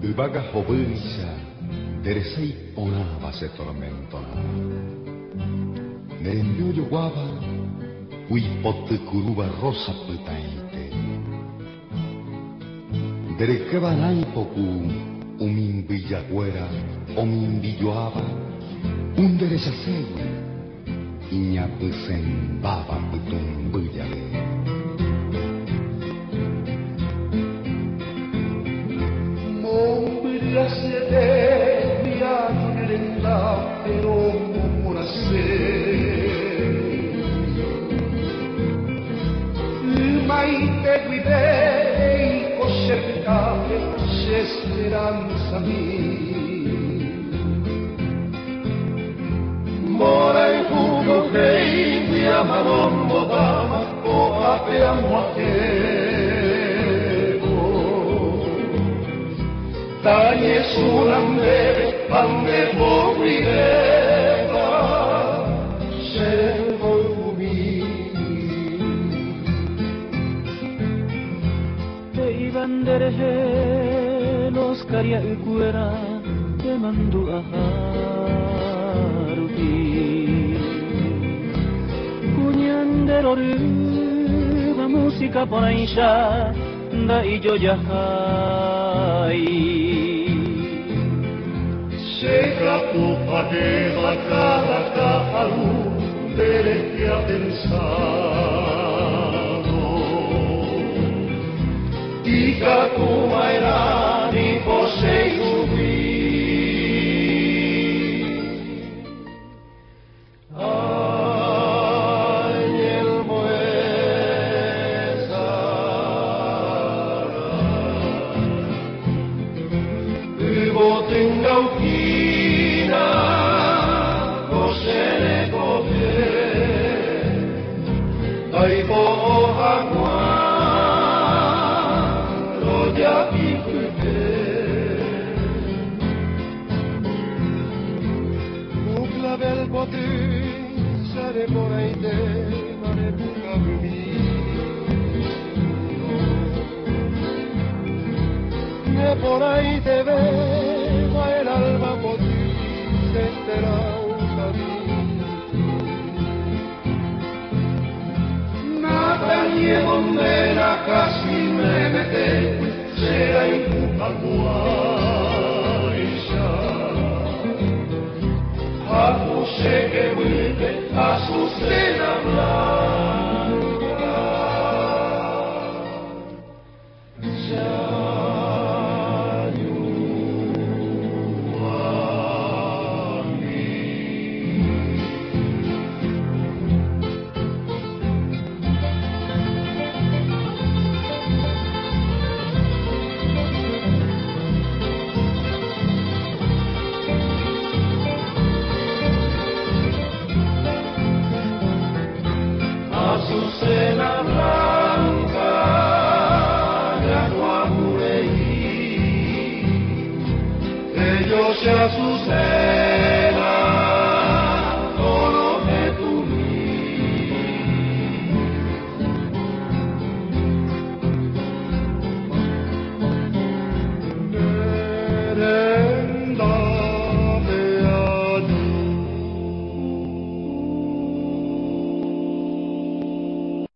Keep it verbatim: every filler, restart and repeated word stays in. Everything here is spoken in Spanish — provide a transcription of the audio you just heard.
Vaga jovenza, deresei onava se tormentona. Nerembio yo guava, ui pote curuba rosa petaite. Derekeba nai poku, umin villaguera, omin villoaba, un deresasegui, iña pesembaba petum villale. La sede mi agnella però una sede mai te guidei coscercate c'è speranza mia mora il fumo che mi amarombo dama o apriamo a te Tanie sull'ambere, ande poguideva, servo umi. Te ibandere los caria ukuera, te mandu aharuki. Kunyandero ruba música ponaisha, da ijo jahai. Seca tu pateva cada cajalu delle che ha pensato dica tu mai rani fosse subì por ahí te veo el alma por ti sentirá un camino nada ni mondera casi me mete será in puta guaisha a tu se que vuelve a su ser